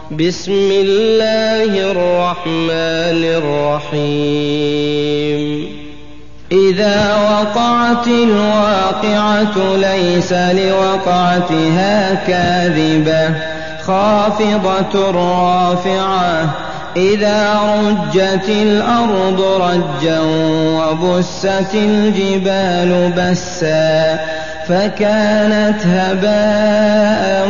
بسم الله الرحمن الرحيم إذا وقعت الواقعة ليس لوقعتها كاذبة خافضة رافعة إذا رجت الأرض رجا وبست الجبال بسا فكانت هباء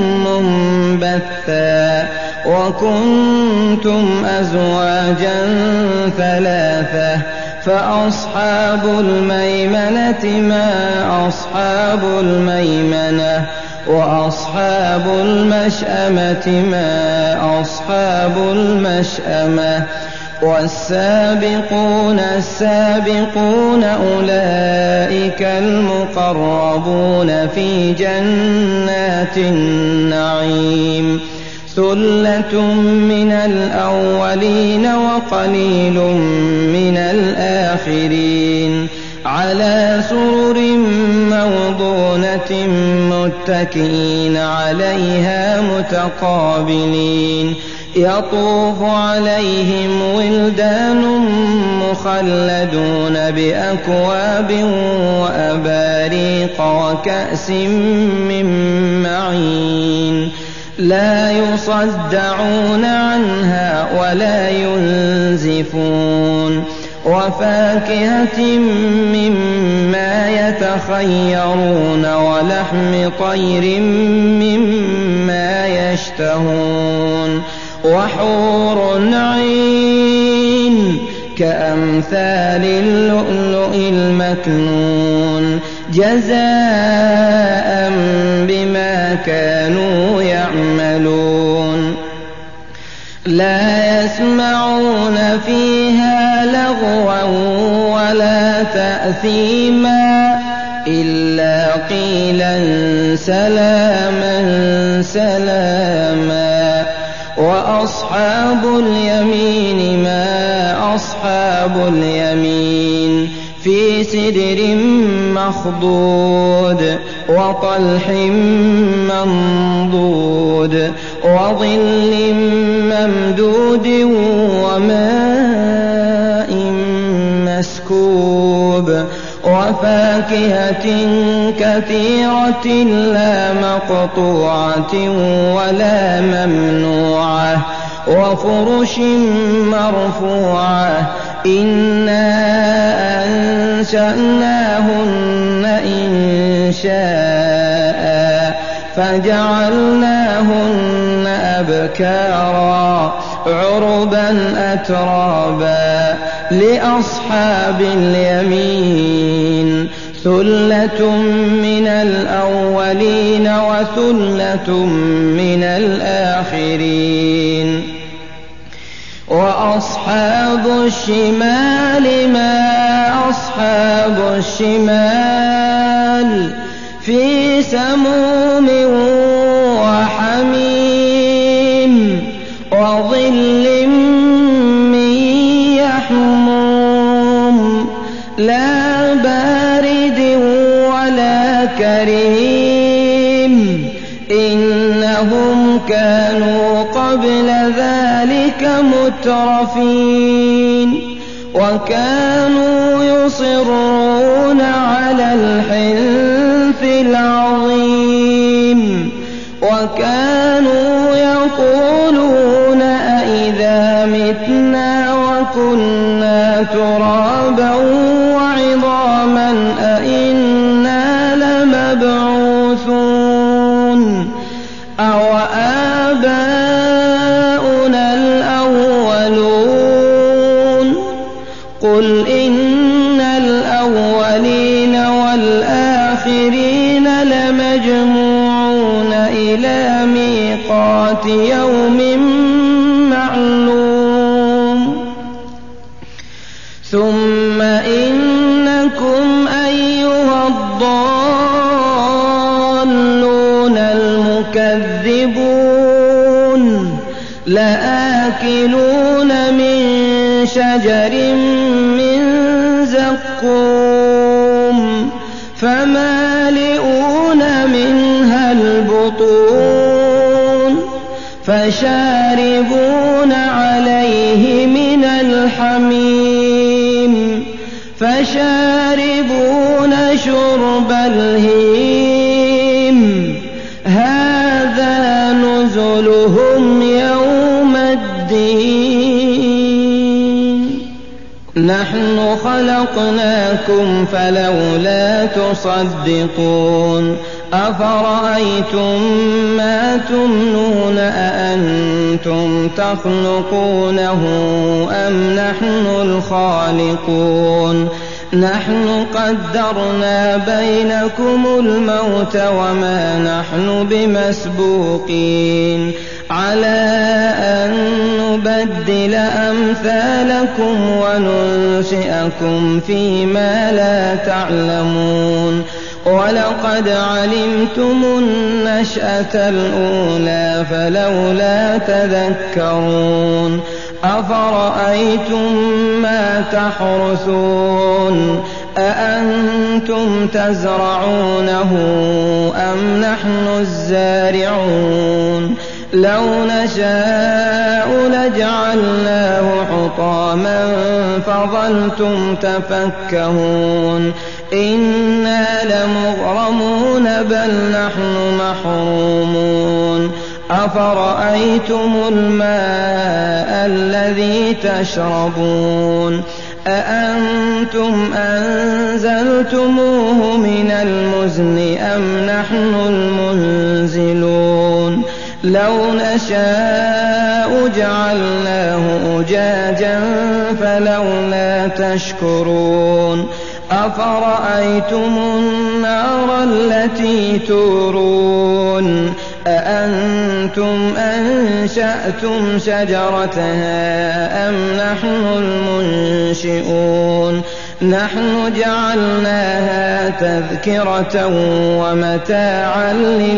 منبثا وكنتم أزواجا ثلاثة فأصحاب الميمنة ما أصحاب الميمنة وأصحاب المشأمة ما أصحاب المشأمة والسابقون السابقون أولئك المقربون في جنات النعيم ثلة من الأولين وقليل من الآخرين على سرر موضونة متكئين عليها متقابلين يطوف عليهم ولدان مخلدون بأكواب وأباريق وكأس من معين لا يصدعون عنها ولا ينزفون وفاكهة مما يتخيرون ولحم طير مما يشتهون وحور عين كأمثال اللؤلؤ المكنون جزاء بما كانوا يعملون لا يسمعون فيها لغوا ولا تأثيما إلا قيلا سلاما سلاما وأصحاب اليمين ما أصحاب اليمين في سدر مخضود وطلح منضود وظل ممدود وماء مسكوب وفاكهة كثيرة لا مقطوعة ولا ممنوعة وفرش مرفوعة إنا أنشأناهن إنشاء فجعلناهن أبكارا عربا أترابا لأصحاب اليمين ثلة من الأولين وثلة من الآخرين وأصحاب الشمال ما أصحاب الشمال في سموم وحميم وظل من يحموم لا بارد ولا كريم إنهم كانوا قبل ذلك مترفين وكانوا يصرون على الحنث العظيم وكانوا يقولون أئذا متنا وكنا ترابا وعظاما أئنا لمبعوثون أو آباؤنا الأولون قل إن الأولين والآخرين لمجموعون إلى ميقات يوم معلوم ثم إنكم أيها الضالون المكذبون لآكلون من شجر من زقوم فمالئون منها البطون فشاربون عليه من الحميم فشاربون شرب الهيم هذا نزلهم يوم الدين نحن خلقناكم فلولا تصدقون أفرأيتم ما تمنون أأنتم تخلقونه أم نحن الخالقون نحن قدرنا بينكم الموت وما نحن بمسبوقين على أن نبدل أمثالكم وننشئكم فيما لا تعلمون ولقد علمتم النشأة الأولى فلولا تذكرون أفرأيتم ما تحرثون أأنتم تزرعونه أم نحن الزارعون لو نشاء لجعلناه حطاما فظلتم تفكهون إنا لمغرمون بل نحن محرومون أفرأيتم الماء الذي تشربون أأنتم أنزلتموه من المزن أم نحن المنزلون لو نشاء جعلناه أجاجا فلولا تشكرون أفرأيتم النار التي تورون أأنتم أنشأتم شجرتها أم نحن المنشئون نحن جعلناها تذكرة ومتاعا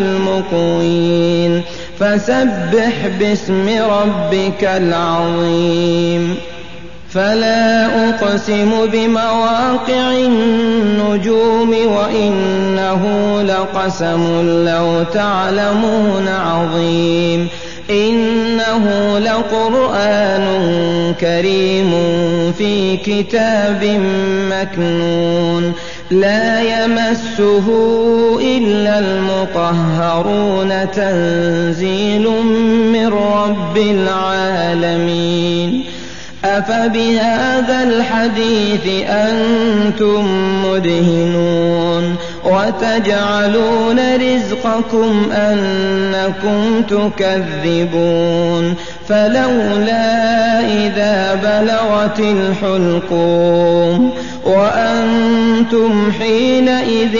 للمقوين فسبح باسم ربك العظيم فلا أقسم بمواقع النجوم وإنه لقسم لو تعلمون عظيم إنه لقرآن كريم في كتاب مكنون لا يمسه إلا المطهرون تنزيل من رب العالمين أفبهذا الحديث أنتم مدهنون وتجعلون رزقكم أنكم تكذبون فلولا إذا بلغت الحلقوم وأنتم حينئذ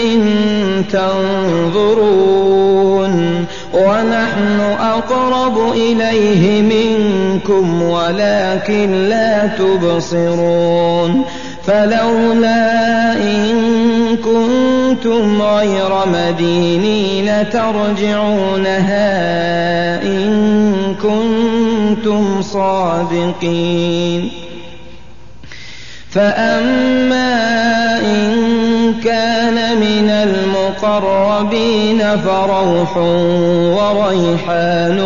تنظرون ونحن أقرب إليه منكم ولكن لا تبصرون فلولا إن كنتم غير مدينين ترجعونها إن كنتم صادقين فأما إن كان من المقربين فروح وريحان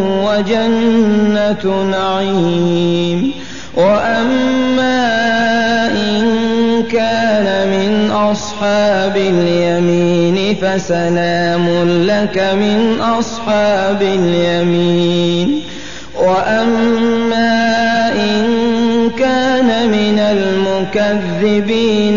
وجنة نعيم وأما إن كان من أصحاب اليمين فسلام لك من أصحاب اليمين وأما إن كان من المكذبين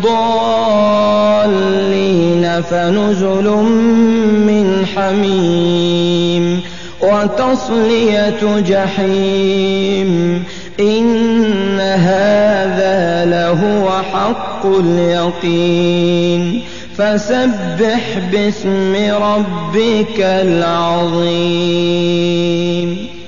الضالين فنزل من حميم وتصلية جحيم إن هذا لهو حق اليقين فسبح باسم ربك العظيم